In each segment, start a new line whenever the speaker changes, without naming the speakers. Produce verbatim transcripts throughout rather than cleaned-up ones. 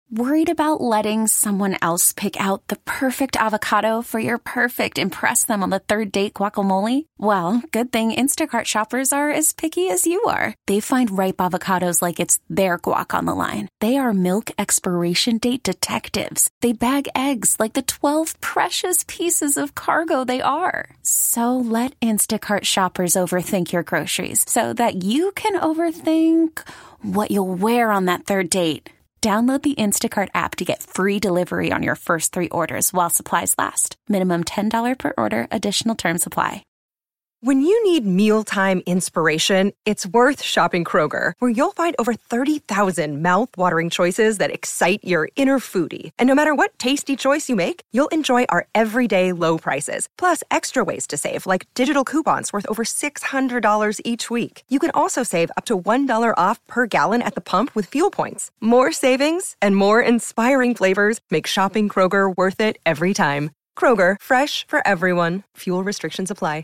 Worried about letting someone else pick out the perfect avocado for your perfect impress them on the third date guacamole? Well, good thing Instacart shoppers are as picky as you are. They find ripe avocados like it's their guac on the line. They are milk expiration date detectives. They bag eggs like the twelve precious pieces of cargo they are. So let Instacart shoppers overthink your groceries so that you can overthink what you'll wear on that third date. Download the Instacart app to get free delivery on your first three orders while supplies last. Minimum ten dollars per order. Additional terms apply.
When you need mealtime inspiration, it's worth shopping Kroger, where you'll find over thirty thousand mouth-watering choices that excite your inner foodie. And no matter what tasty choice you make, you'll enjoy our everyday low prices, plus extra ways to save, like digital coupons worth over six hundred dollars each week. You can also save up to one dollar off per gallon at the pump with fuel points. More savings and more inspiring flavors make shopping Kroger worth it every time. Kroger, fresh for everyone. Fuel restrictions apply.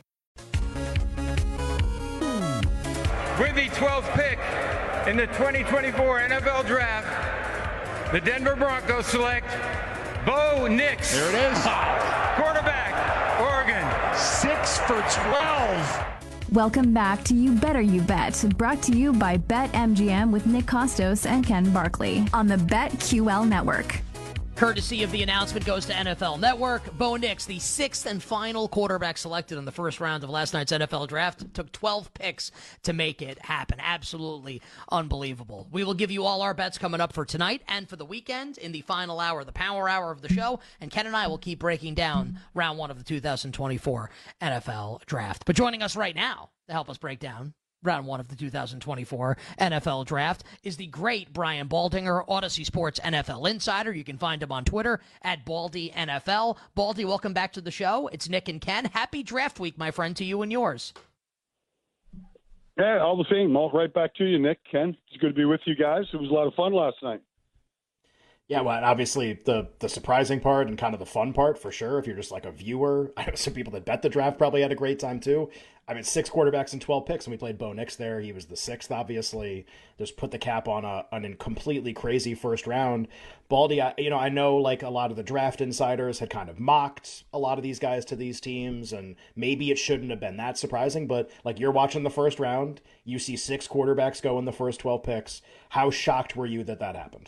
With the twelfth pick in the twenty twenty-four N F L Draft, the Denver Broncos select Bo Nix.
There it is.
Quarterback, Oregon.
Six for twelve.
Welcome back to You Better You Bet, brought to you by BetMGM with Nick Kostos and Ken Barkley on the BetQL network.
Courtesy of the announcement goes to N F L Network. Bo Nix, the sixth and final quarterback selected in the first round of last night's N F L Draft, took twelve picks to make it happen. Absolutely unbelievable. We will give you all our bets coming up for tonight and for the weekend in the final hour, the power hour of the show. And Ken and I will keep breaking down round one of the two thousand twenty-four N F L Draft. But joining us right now to help us break down round one of the two thousand twenty-four N F L Draft is the great Brian Baldinger, Odyssey Sports N F L Insider. You can find him on Twitter at Baldy N F L. Baldy, welcome back to the show. It's Nick and Ken. Happy draft week, my friend, to you and yours.
Yeah, all the same. All right back to you, Nick, Ken. It's good to be with you guys. It was a lot of fun last night.
Yeah, well, obviously the the surprising part and kind of the fun part for sure. If you're just like a viewer, I know some people that bet the draft probably had a great time too. I mean, six quarterbacks and twelve picks, and we played Bo Nix there. He was the sixth, obviously. Just put the cap on a on a completely crazy first round. Baldy, I, you know, I know like a lot of the draft insiders had kind of mocked a lot of these guys to these teams, and maybe it shouldn't have been that surprising. But like you're watching the first round, you see six quarterbacks go in the first twelve picks. How shocked were you that that happened?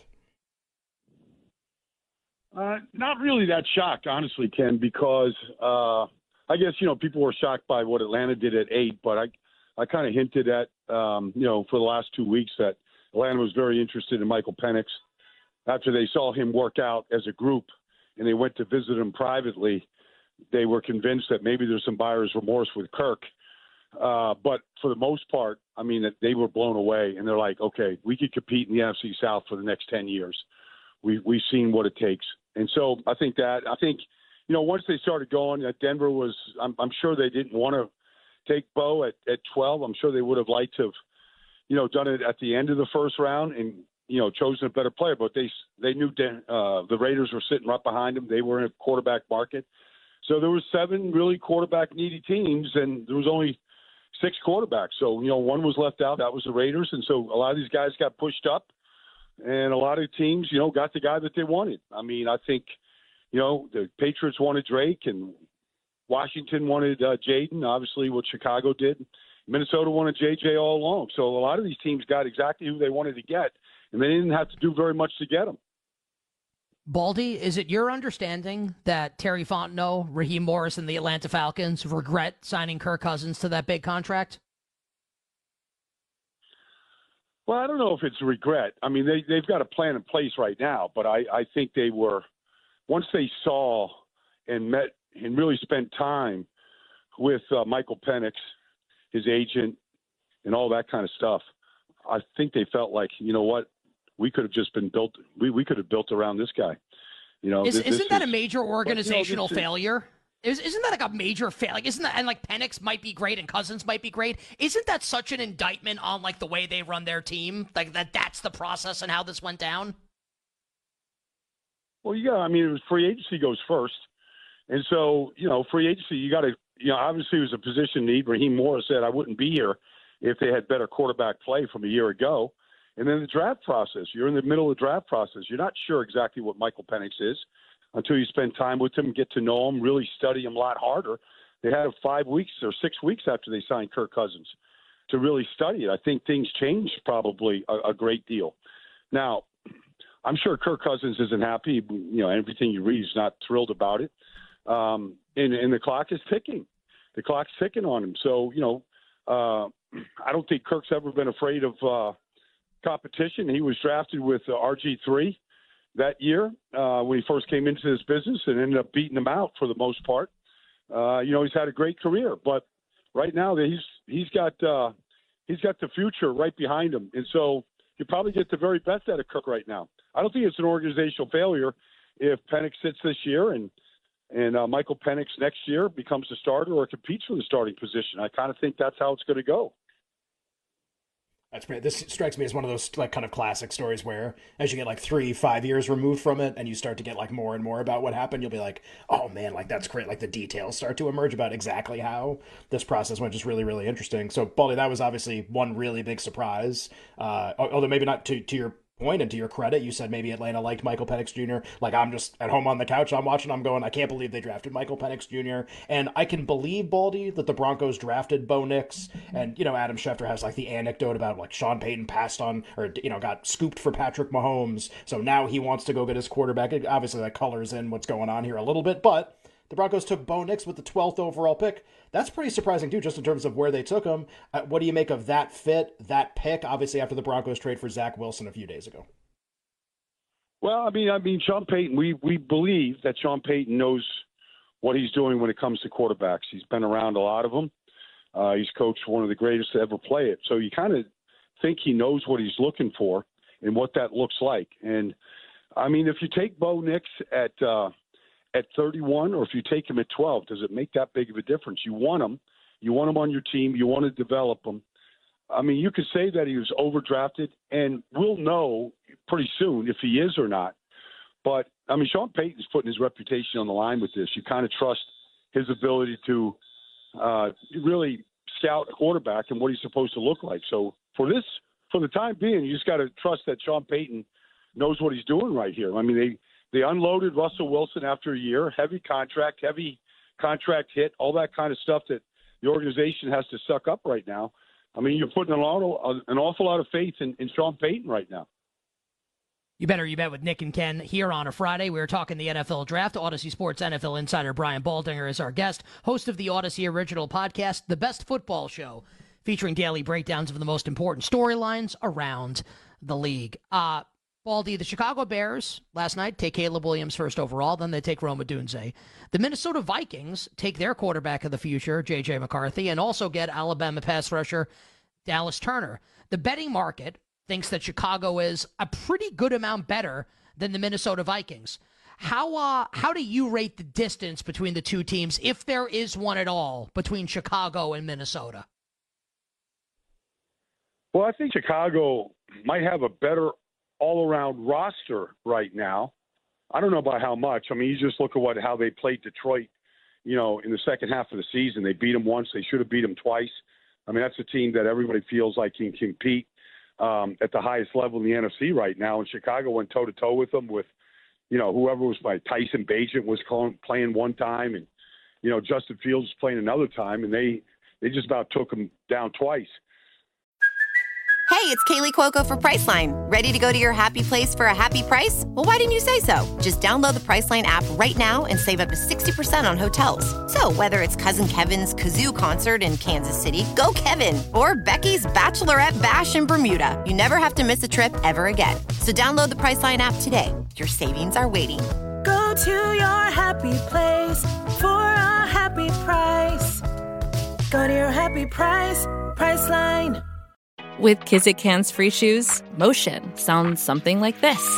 Uh, not really that shocked, honestly, Ken, because uh, I guess, you know, people were shocked by what Atlanta did at eight, but I, I kind of hinted at, um, you know, for the last two weeks that Atlanta was very interested in Michael Penix. After they saw him work out as a group and they went to visit him privately, they were convinced that maybe there's some buyer's remorse with Kirk. Uh, but for the most part, I mean, they were blown away, and they're like, okay, we could compete in the N F C South for the next ten years. We, we've seen what it takes. And so I think that, I think, you know, once they started going, uh, Denver was, I'm, I'm sure they didn't want to take Bo at, at twelve. I'm sure they would have liked to have, you know, done it at the end of the first round and, you know, chosen a better player. But they they knew uh, the Raiders were sitting right behind them. They were in a quarterback market. So there were seven really quarterback-needy teams, and there was only six quarterbacks. So, you know, one was left out. That was the Raiders. And so a lot of these guys got pushed up. And a lot of teams, you know, got the guy that they wanted. I mean, I think, you know, the Patriots wanted Drake, and Washington wanted uh, Jaden, obviously what Chicago did. Minnesota wanted J J all along. So a lot of these teams got exactly who they wanted to get, and they didn't have to do very much to get them.
Baldy, is it your understanding that Terry Fontenot, Raheem Morris, and the Atlanta Falcons regret signing Kirk Cousins to that big contract?
Well, I don't know if it's a regret. I mean, they, they've got a plan in place right now, but I, I think they were, once they saw and met and really spent time with uh, Michael Penix, his agent, and all that kind of stuff, I think they felt like, you know what, we could have just been built, we, we could have built around this guy. You know,
is,
this,
isn't
this
that
is,
a major organizational
but, you know,
failure? Is, isn't that like a major fail? Like, isn't that, and like Penix might be great and Cousins might be great. Isn't that such an indictment on like the way they run their team? Like that, that's the process and how this went down?
Well, yeah, I mean, it was free agency goes first. And so, you know, free agency, you got to, you know, obviously it was a position need. Raheem Morris said I wouldn't be here if they had better quarterback play from a year ago. And then the draft process. You're in the middle of the draft process. You're not sure exactly what Michael Penix is until you spend time with him, get to know him, really study him a lot harder. They had five weeks or six weeks after they signed Kirk Cousins to really study it. I think things changed probably a, a great deal. Now, I'm sure Kirk Cousins isn't happy. You know, everything you read, he's not thrilled about it. Um, and, and the clock is ticking. The clock's ticking on him. So, you know, uh, I don't think Kirk's ever been afraid of uh, competition. He was drafted with uh, R G three that year uh, when he first came into this business and ended up beating him out for the most part. Uh, you know, he's had a great career, but right now he's he's got uh, he's got the future right behind him, and so you probably get the very best out of Kirk right now. I don't think it's an organizational failure if Penix sits this year and and uh, Michael Penix next year becomes the starter or competes for the starting position. I kind of think that's how it's going to go.
That's great. This strikes me as one of those like kind of classic stories where as you get like three, five years removed from it and you start to get like more and more about what happened, you'll be like, oh man, like that's great. Like the details start to emerge about exactly how this process went. Just really, really interesting. So Baldy, that was obviously one really big surprise. Uh, although maybe not to, to your point and to your credit, you said maybe Atlanta liked Michael Penix Junior Like I'm just at home on the couch, I'm watching, I'm going, I can't believe they drafted Michael Penix Junior And I can believe, Baldy, that the Broncos drafted Bo Nix. And, you know, Adam Schefter has like the anecdote about like Sean Payton passed on or, you know, got scooped for Patrick Mahomes. So now he wants to go get his quarterback. It, obviously that colors in what's going on here a little bit, but the Broncos took Bo Nix with the twelfth overall pick. That's pretty surprising, too, just in terms of where they took him. Uh, what do you make of that fit, that pick, obviously after the Broncos trade for Zach Wilson a few days ago?
Well, I mean, I mean, Sean Payton, we, we believe that Sean Payton knows what he's doing when it comes to quarterbacks. He's been around a lot of them. Uh, he's coached one of the greatest to ever play it. So you kind of think he knows what he's looking for and what that looks like. And, I mean, if you take Bo Nix at uh, at thirty-one or if you take him at twelve, does it make that big of a difference? You want him. You want him on your team. You want to develop him. I mean, you could say that he was overdrafted, and we'll know pretty soon if he is or not. But, I mean, Sean Payton's putting his reputation on the line with this. You kind of trust his ability to uh, really scout a quarterback and what he's supposed to look like. So for this, for the time being, you just got to trust that Sean Payton knows what he's doing right here. I mean, they, they unloaded Russell Wilson after a year, heavy contract, heavy contract hit, all that kind of stuff that the organization has to suck up right now. I mean, you're putting an awful, an awful lot of faith in, in Sean Payton right now.
You better you bet with Nick and Ken here on a Friday. We were talking the N F L Draft. Odyssey Sports N F L insider Brian Baldinger is our guest, host of the Odyssey original podcast, The Best Football Show, featuring daily breakdowns of the most important storylines around the league. Uh, Baldy, the Chicago Bears last night take Caleb Williams first overall, then they take Rome Odunze. The Minnesota Vikings take their quarterback of the future, J J McCarthy, and also get Alabama pass rusher Dallas Turner. The betting market thinks that Chicago is a pretty good amount better than the Minnesota Vikings. How uh, how do you rate the distance between the two teams, if there is one at all, between Chicago and Minnesota?
Well, I think Chicago might have a better all-around roster right now. I don't know by how much. I mean, you just look at what how they played Detroit, you know, in the second half of the season. They beat them once. They should have beat them twice. I mean, that's a team that everybody feels like can compete um, at the highest level in the N F C right now. And Chicago went toe-to-toe with them with, you know, whoever was by Tyson Bagent was calling, playing one time, and, you know, Justin Fields was playing another time, and they, they just about took them down twice.
Hey, it's Kaylee Cuoco for Priceline. Ready to go to your happy place for a happy price? Well, why didn't you say so? Just download the Priceline app right now and save up to sixty percent on hotels. So whether it's Cousin Kevin's Kazoo Concert in Kansas City, go Kevin, or Becky's Bachelorette Bash in Bermuda, you never have to miss a trip ever again. So download the Priceline app today. Your savings are waiting.
Go to your happy place for a happy price. Go to your happy price, Priceline.
With Kizik hands-free shoes, motion sounds something like this.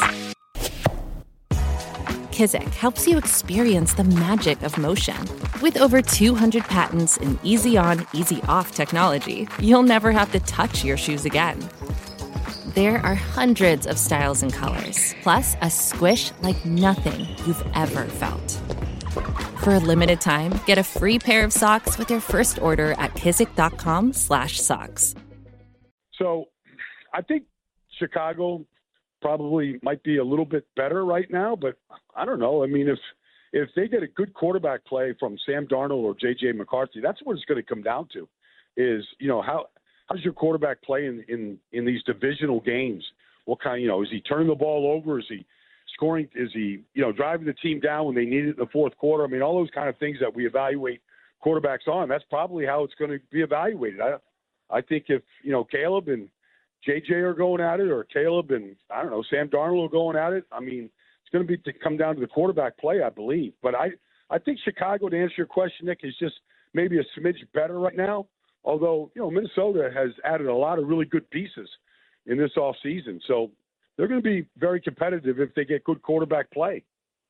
Kizik helps you experience the magic of motion. With over two hundred patents and easy-on, easy-off technology, you'll never have to touch your shoes again. There are hundreds of styles and colors, plus a squish like nothing you've ever felt. For a limited time, get a free pair of socks with your first order at kizik dot com slash socks.
So I think Chicago probably might be a little bit better right now, but I don't know. I mean, if if they get a good quarterback play from Sam Darnold or J J McCarthy, that's what it's going to come down to. Is you know how how's your quarterback play in in in these divisional games? What kind, you know, is he turning the ball over? Is he scoring? Is he, you know, driving the team down when they need it in the fourth quarter? I mean, all those kind of things that we evaluate quarterbacks on. That's probably how it's going to be evaluated. I, I think if, you know, Caleb and J J are going at it, or Caleb and, I don't know, Sam Darnold are going at it, I mean, it's going to be to come down to the quarterback play, I believe. But I, I think Chicago, to answer your question, Nick, is just maybe a smidge better right now. Although, you know, Minnesota has added a lot of really good pieces in this offseason. So they're going to be very competitive if they get good quarterback play.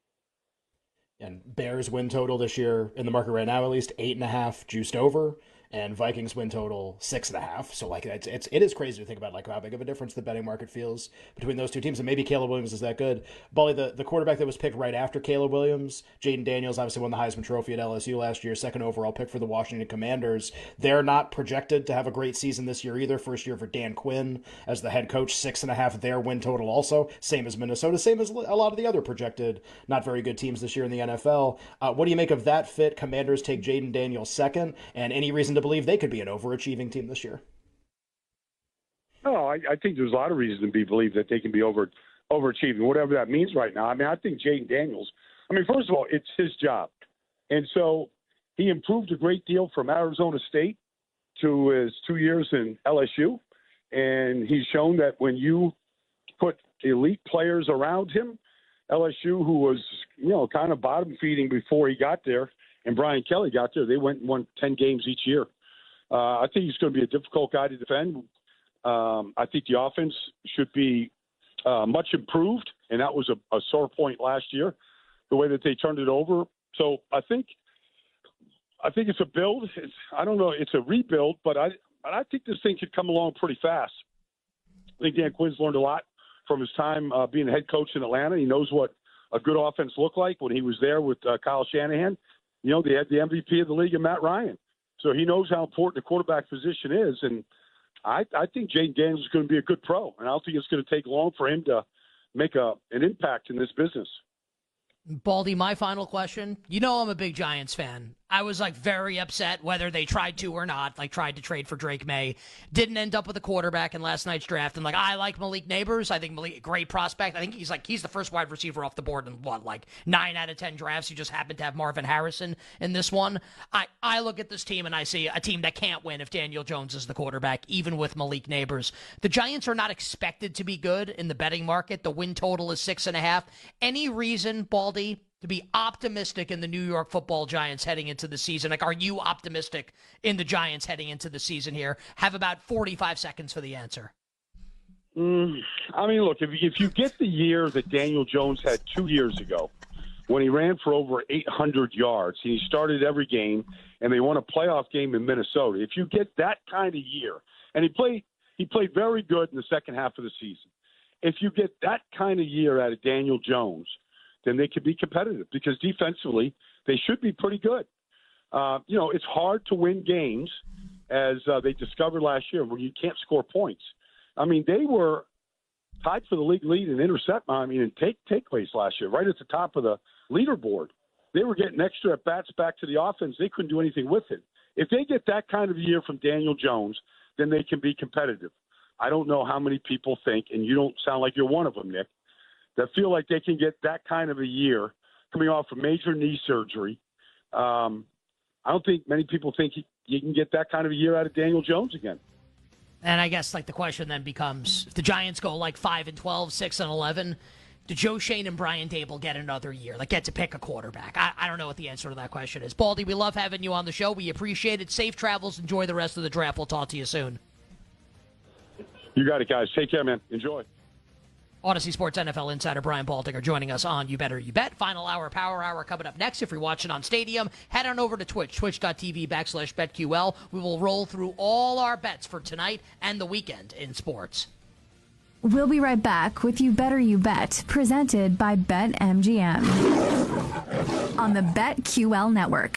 And Bears win total this year in the market right now, at least eight and a half juiced over. And Vikings win total six and a half. So like it's, it's it is crazy to think about like how big of a difference the betting market feels between those two teams. And maybe Caleb Williams is that good. Bully, the, the quarterback that was picked right after Caleb Williams, Jaden Daniels, obviously won the Heisman Trophy at L S U last year, second overall pick for the Washington Commanders. They're not projected to have a great season this year either. First year for Dan Quinn as the head coach, six and a half their win total also. Same as Minnesota, same as a lot of the other projected not very good teams this year in the N F L. Uh, what do you make of that fit? Commanders take Jaden Daniels second, and any reason to believe they could be an overachieving team this year?
No, I, I think there's a lot of reason to be believe that they can be over overachieving, whatever that means right now. I mean, I think Jaden Daniels, I mean, first of all, it's his job. And so he improved a great deal from Arizona State to his two years in L S U. And he's shown that when you put elite players around him, L S U, who was, you know, kind of bottom feeding before he got there, and Brian Kelly got there, they went and won ten games each year. Uh, I think he's going to be a difficult guy to defend. Um, I think the offense should be uh, much improved, and that was a, a sore point last year, the way that they turned it over. So I think I think it's a build. It's, I don't know, it's a rebuild, but I I think this thing could come along pretty fast. I think Dan Quinn's learned a lot from his time uh, being a head coach in Atlanta. He knows what a good offense looked like when he was there with uh, Kyle Shanahan. You know, they had the M V P of the league in Matt Ryan. So he knows how important the quarterback position is. And I, I think Jaden Daniels is going to be a good pro. And I don't think it's going to take long for him to make a an impact in this business.
Baldy, my final question. You know I'm a big Giants fan. I was, like, very upset whether they tried to or not, like, tried to trade for Drake May. Didn't end up with a quarterback in last night's draft. And, like, I like Malik Neighbors. I think Malik, great prospect. I think he's, like, he's the first wide receiver off the board in, what, like, nine out of ten drafts. You just happen to have Marvin Harrison in this one. I, I look at this team and I see a team that can't win if Daniel Jones is the quarterback, even with Malik Neighbors. The Giants are not expected to be good in the betting market. The win total is six and a half. Any reason, Baldy, to be optimistic in the New York Football Giants heading into the season? Like, are you optimistic in the Giants heading into the season here? Have about forty-five seconds for the answer.
Mm, I mean, look, if, if you get the year that Daniel Jones had two years ago, when he ran for over eight hundred yards, and he started every game, and they won a playoff game in Minnesota, if you get that kind of year, and he played, he played very good in the second half of the season. If you get that kind of year out of Daniel Jones, then they could be competitive because defensively they should be pretty good. Uh, you know, it's hard to win games, as uh, they discovered last year, where you can't score points. I mean, they were tied for the league lead in intercept, I mean, in take takeaways last year, right at the top of the leaderboard. They were getting extra at bats back to the offense. They couldn't do anything with it. If they get that kind of year from Daniel Jones, then they can be competitive. I don't know how many people think, and you don't sound like you're one of them, Nick, that feel like they can get that kind of a year coming off of major knee surgery. Um, I don't think many people think he, you can get that kind of a year out of Daniel Jones again.
And I guess, like, the question then becomes, if the Giants go, like, five and twelve, six and eleven, do Joe Schoen and Brian Daboll get another year? Like, get to pick a quarterback? I, I don't know what the answer to that question is. Baldy, we love having you on the show. We appreciate it. Safe travels. Enjoy the rest of the draft. We'll talk to you soon.
You got it, guys. Take care, man. Enjoy.
Odyssey Sports N F L insider Brian Baldinger joining us on You Better You Bet. Final hour, Power Hour coming up next. If you're watching on Stadium, head on over to Twitch, twitch.tv backslash BetQL. We will roll through all our bets for tonight and the weekend in sports.
We'll be right back with You Better You Bet, presented by BetMGM on the BetQL network.